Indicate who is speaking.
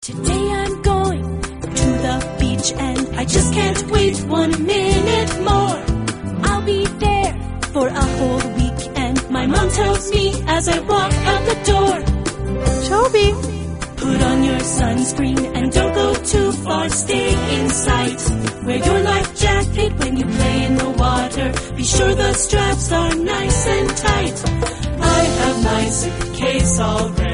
Speaker 1: Today I'm going to the beach and I just can't wait 1 minute more. I'll be there for a whole week and my mom tells me as I walk out the door,
Speaker 2: Toby,
Speaker 1: put on your sunscreen and don't go too far, stay in sight. Wear your life jacket when you play in the water, be sure the straps are nice and tight. I have my suitcase all ready.